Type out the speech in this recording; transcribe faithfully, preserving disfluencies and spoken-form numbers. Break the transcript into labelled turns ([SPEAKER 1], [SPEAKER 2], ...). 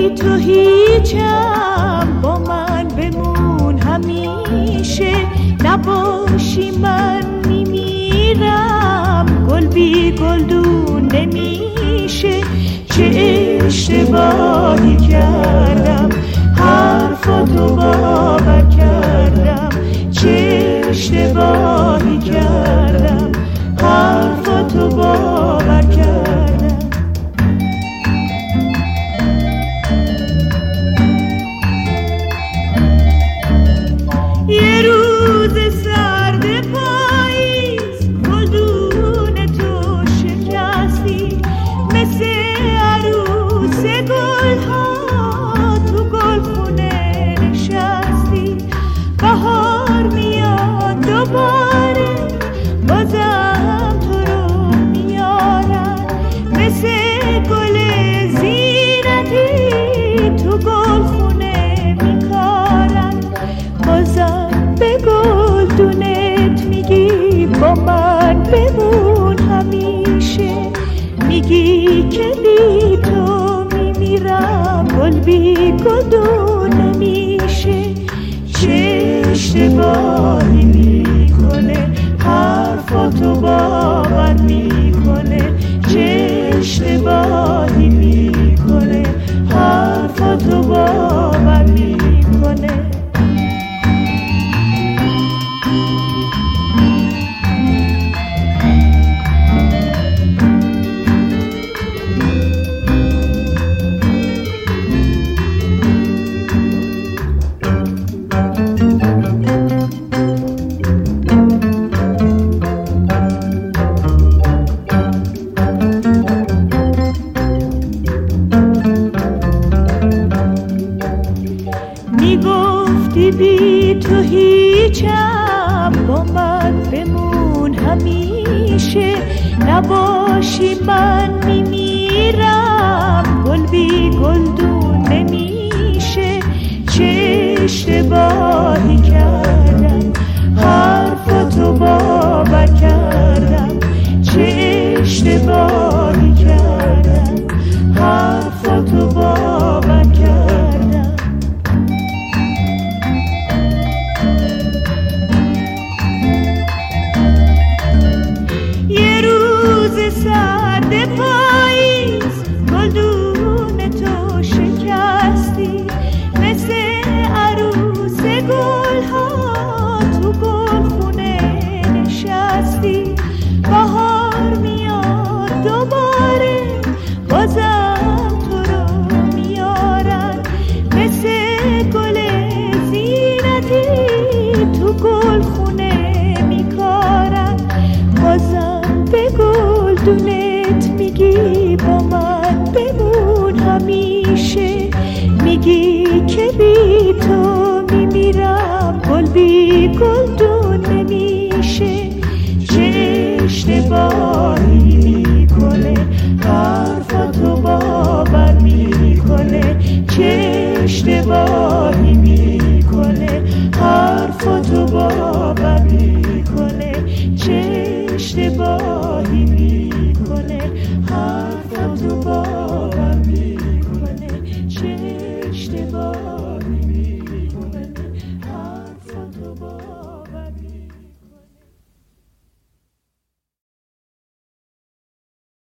[SPEAKER 1] تو هیچم، با من بمون همیشه، نباشی من میمیرم، گل بی گلدون نمیشه. چه اشتباهی کردم، حرفاتو باور کردم، چه اشتباهی کردم، حرفاتو باور کردم. یه روز سرد پاییز گلدون تو شکستی، مثل عروس گلها تو گلخونه نشستی. بهار میاد دوباره، بازم تو رو میارن، مثل گل زینتی تو گلخونه میکارن. بازم به گلدونت میگی با من بمون همیشه، میگی که بی تو میمیرم، گل بی گلدون نمیشه. چه اشتباهی میکنه، حرفاتو باور میکنه، چه اشتباهی میکنه، حرفاتو باور میکنه. میگفتی بی تو هیچم، با من بمون همیشه، نباشی من میمیرم، گل بی گلدون نمیشه. چه اشتباهی کردم، حرفاتو باور کردم، چه اشتباهی کردم، حرفاتو باور کردم. سرد پاییز گلدون تو شکستی، مثل عروس گلها تو گلخونه نشستی. بهار میاد دوباره، بازم تو رو میارن، مثل گل زینتی تو گلخونه میکارن. بازم به گلدونت میگی با من بمون همیشه، میگی که بی تو میمیرم، گل بی گلدون نمیشه. چه اشتباهی میکنه، حرفاتو باور میکنه، چه اشتباهی میکنه، حرفاتو باور